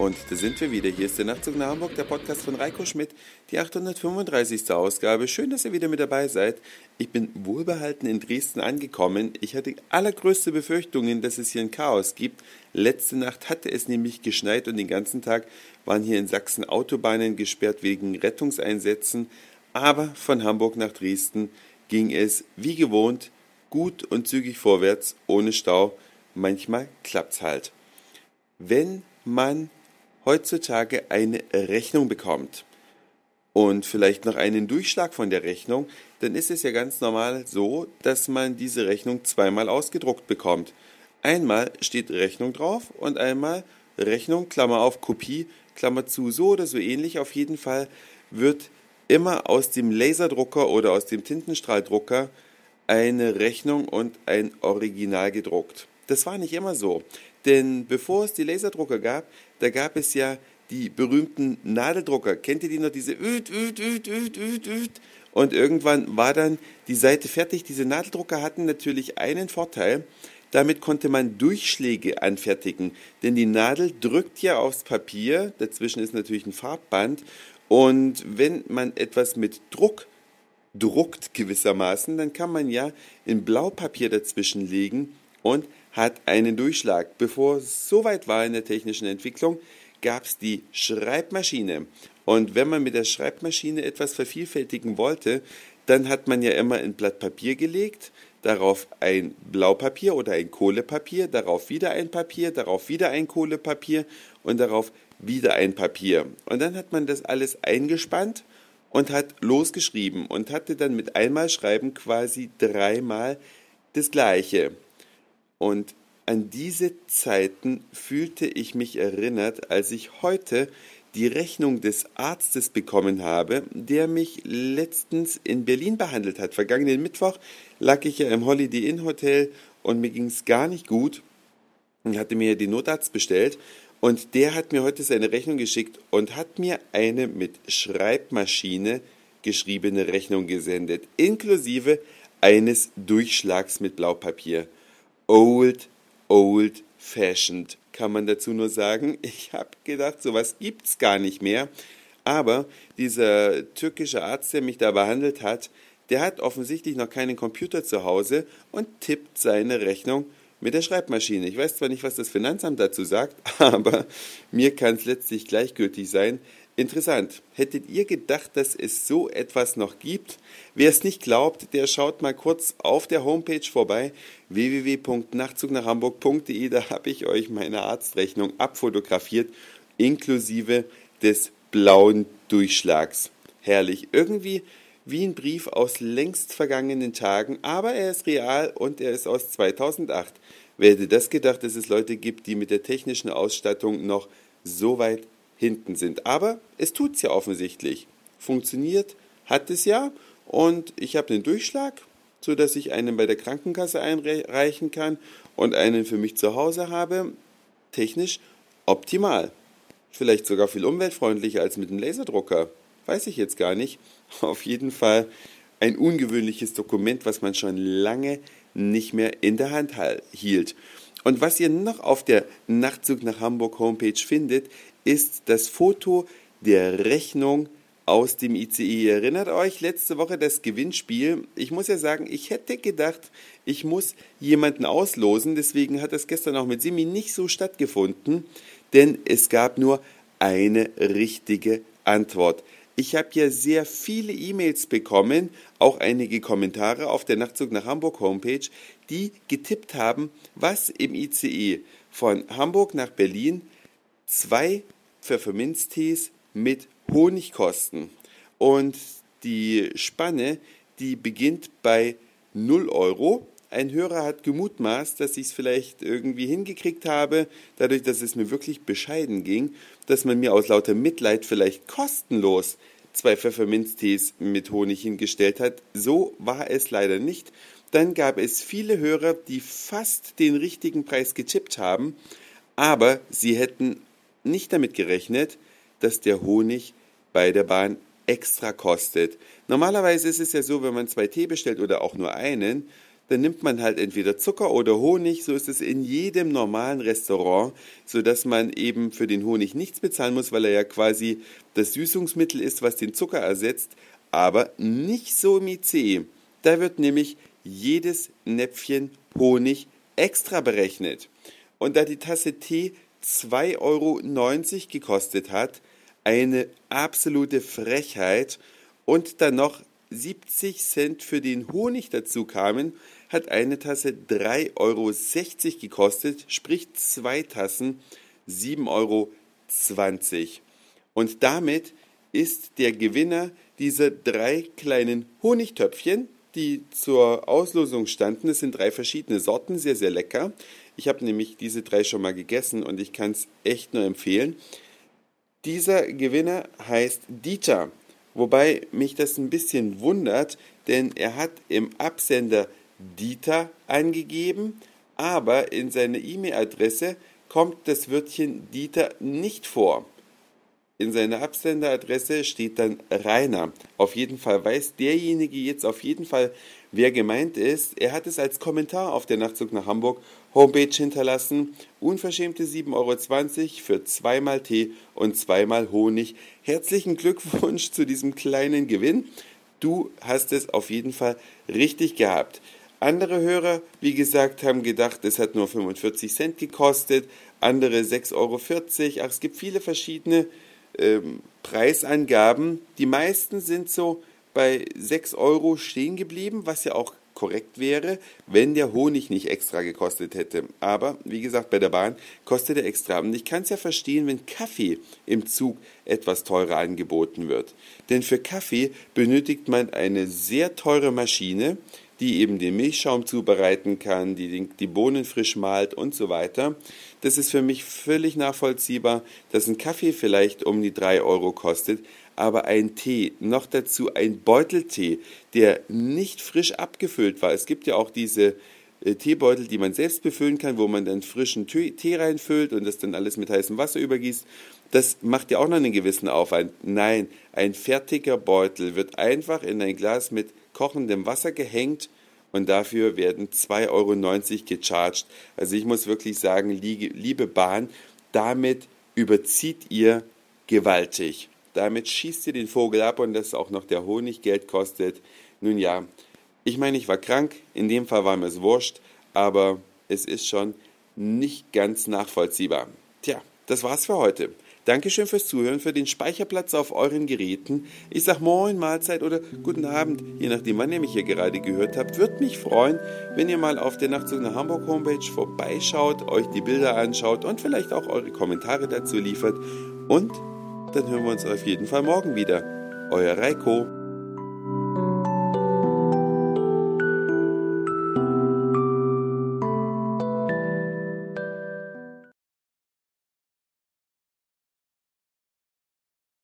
Und da sind wir wieder. Hier ist der Nachtzug nach Hamburg, der Podcast von Reiko Schmidt, die 835. Ausgabe. Schön, dass ihr wieder mit dabei seid. Ich bin wohlbehalten in Dresden angekommen. Ich hatte allergrößte Befürchtungen, dass es hier ein Chaos gibt. Letzte Nacht hatte es nämlich geschneit und den ganzen Tag waren hier in Sachsen Autobahnen gesperrt wegen Rettungseinsätzen. Aber von Hamburg nach Dresden ging es wie gewohnt gut und zügig vorwärts, ohne Stau. Manchmal klappt's halt. Wenn man heutzutage eine Rechnung bekommt und vielleicht noch einen Durchschlag von der Rechnung, dann ist es ja ganz normal so, dass man diese Rechnung zweimal ausgedruckt bekommt. Einmal steht Rechnung drauf und einmal Rechnung, Klammer auf, Kopie, Klammer zu, so oder so ähnlich. Auf jeden Fall wird immer aus dem Laserdrucker oder aus dem Tintenstrahldrucker eine Rechnung und ein Original gedruckt. Das war nicht immer so, denn bevor es die Laserdrucker gab, da gab es ja die berühmten Nadeldrucker. Kennt ihr die noch, diese Und irgendwann war dann die Seite fertig. Diese Nadeldrucker hatten natürlich einen Vorteil, damit konnte man Durchschläge anfertigen, denn die Nadel drückt ja aufs Papier, dazwischen ist natürlich ein Farbband und wenn man etwas mit Druck druckt gewissermaßen, dann kann man ja in Blaupapier dazwischen legen und hat einen Durchschlag. Bevor es so weit war in der technischen Entwicklung, gab es die Schreibmaschine. Und wenn man mit der Schreibmaschine etwas vervielfältigen wollte, dann hat man ja immer ein Blatt Papier gelegt, darauf ein Blaupapier oder ein Kohlepapier, darauf wieder ein Papier, darauf wieder ein Kohlepapier und darauf wieder ein Papier. Und dann hat man das alles eingespannt und hat losgeschrieben und hatte dann mit einmal Schreiben quasi dreimal das Gleiche. Und an diese Zeiten fühlte ich mich erinnert, als ich heute die Rechnung des Arztes bekommen habe, der mich letztens in Berlin behandelt hat. Vergangenen Mittwoch lag ich ja im Holiday Inn Hotel und mir ging es gar nicht gut. Ich hatte mir den Notarzt bestellt und der hat mir heute seine Rechnung geschickt und hat mir eine mit Schreibmaschine geschriebene Rechnung gesendet, inklusive eines Durchschlags mit Blaupapier. Old fashioned, kann man dazu nur sagen. Ich habe gedacht, sowas gibt's gar nicht mehr. Aber dieser türkische Arzt, der mich da behandelt hat, der hat offensichtlich noch keinen Computer zu Hause und tippt seine Rechnung mit der Schreibmaschine. Ich weiß zwar nicht, was das Finanzamt dazu sagt, aber mir kann es letztlich gleichgültig sein. Interessant. Hättet ihr gedacht, dass es so etwas noch gibt? Wer es nicht glaubt, der schaut mal kurz auf der Homepage vorbei, www.nachtzugnachhamburg.de. Da habe ich euch meine Arztrechnung abfotografiert, inklusive des blauen Durchschlags. Herrlich. Irgendwie wie ein Brief aus längst vergangenen Tagen, aber er ist real und er ist aus 2008. Wer hätte das gedacht, dass es Leute gibt, die mit der technischen Ausstattung noch so weit hinten sind. Aber es tut's ja offensichtlich. Funktioniert hat es ja und ich habe einen Durchschlag, sodass ich einen bei der Krankenkasse einreichen kann und einen für mich zu Hause habe. Technisch optimal. Vielleicht sogar viel umweltfreundlicher als mit einem Laserdrucker. Weiß ich jetzt gar nicht. Auf jeden Fall ein ungewöhnliches Dokument, was man schon lange nicht mehr in der Hand hielt. Und was ihr noch auf der Nachtzug nach Hamburg Homepage findet, ist das Foto der Rechnung aus dem ICE. Ihr erinnert euch, letzte Woche das Gewinnspiel. Ich muss ja sagen, ich hätte gedacht, ich muss jemanden auslosen. Deswegen hat das gestern auch mit Simi nicht so stattgefunden, denn es gab nur eine richtige Antwort. Ich habe ja sehr viele E-Mails bekommen, auch einige Kommentare auf der Nachtzug nach Hamburg Homepage, die getippt haben, was im ICE von Hamburg nach Berlin 2 Pfefferminztees mit Honig kosten. Und die Spanne, die beginnt bei 0 Euro. Ein Hörer hat gemutmaßt, dass ich es vielleicht irgendwie hingekriegt habe, dadurch, dass es mir wirklich bescheiden ging, dass man mir aus lauter Mitleid vielleicht kostenlos 2 Pfefferminztees mit Honig hingestellt hat. So war es leider nicht. Dann gab es viele Hörer, die fast den richtigen Preis getippt haben, aber sie hätten nicht damit gerechnet, dass der Honig bei der Bahn extra kostet. Normalerweise ist es ja so, wenn man 2 Tee bestellt oder auch nur einen, dann nimmt man halt entweder Zucker oder Honig, so ist es in jedem normalen Restaurant, sodass man eben für den Honig nichts bezahlen muss, weil er ja quasi das Süßungsmittel ist, was den Zucker ersetzt, aber nicht so im ICE. Da wird nämlich jedes Näpfchen Honig extra berechnet. Und da die Tasse Tee 2,90 € gekostet hat, eine absolute Frechheit, und dann noch 70 Cent für den Honig dazu kamen, hat eine Tasse 3,60 € gekostet, sprich 2 Tassen 7,20 €. Und damit ist der Gewinner dieser 3 kleinen Honigtöpfchen, die zur Auslosung standen. Es sind 3 verschiedene Sorten, sehr, sehr lecker. Ich habe nämlich diese 3 schon mal gegessen und ich kann es echt nur empfehlen. Dieser Gewinner heißt Dieter, wobei mich das ein bisschen wundert, denn er hat im Absender Dieter angegeben, aber in seiner E-Mail-Adresse kommt das Wörtchen Dieter nicht vor. In seiner Absenderadresse steht dann Rainer. Auf jeden Fall weiß derjenige jetzt auf jeden Fall, wer gemeint ist. Er hat es als Kommentar auf der Nachtzug nach Hamburg Homepage hinterlassen. Unverschämte 7,20 € für 2-mal Tee und 2-mal Honig. Herzlichen Glückwunsch zu diesem kleinen Gewinn. Du hast es auf jeden Fall richtig gehabt. Andere Hörer, wie gesagt, haben gedacht, es hat nur 45 Cent gekostet. Andere 6,40 €. Ach, es gibt viele verschiedene Preisangaben. Die meisten sind so bei 6 € stehen geblieben, was ja auch korrekt wäre, wenn der Honig nicht extra gekostet hätte. Aber, wie gesagt, bei der Bahn kostet er extra. Und ich kann es ja verstehen, wenn Kaffee im Zug etwas teurer angeboten wird. Denn für Kaffee benötigt man eine sehr teure Maschine, die eben den Milchschaum zubereiten kann, die Bohnen frisch mahlt und so weiter. Das ist für mich völlig nachvollziehbar, dass ein Kaffee vielleicht um die 3 € kostet, aber ein Tee, noch dazu ein Beuteltee, der nicht frisch abgefüllt war. Es gibt ja auch diese Teebeutel, die man selbst befüllen kann, wo man dann frischen Tee reinfüllt und das dann alles mit heißem Wasser übergießt. Das macht ja auch noch einen gewissen Aufwand. Nein, ein fertiger Beutel wird einfach in ein Glas mit kochendem Wasser gehängt und dafür werden 2,90 € gecharged. Also ich muss wirklich sagen, liebe Bahn, damit überzieht ihr gewaltig. Damit schießt ihr den Vogel ab und dass auch noch der Honig Geld kostet. Nun ja, ich meine, ich war krank, in dem Fall war mir es wurscht, aber es ist schon nicht ganz nachvollziehbar. Tja, das war's für heute. Dankeschön fürs Zuhören, für den Speicherplatz auf euren Geräten. Ich sag Moin, Mahlzeit oder Guten Abend, je nachdem, wann ihr mich hier gerade gehört habt. Würde mich freuen, wenn ihr mal auf der Nachtzug nach Hamburg Homepage vorbeischaut, euch die Bilder anschaut und vielleicht auch eure Kommentare dazu liefert. Und dann hören wir uns auf jeden Fall morgen wieder. Euer Reiko.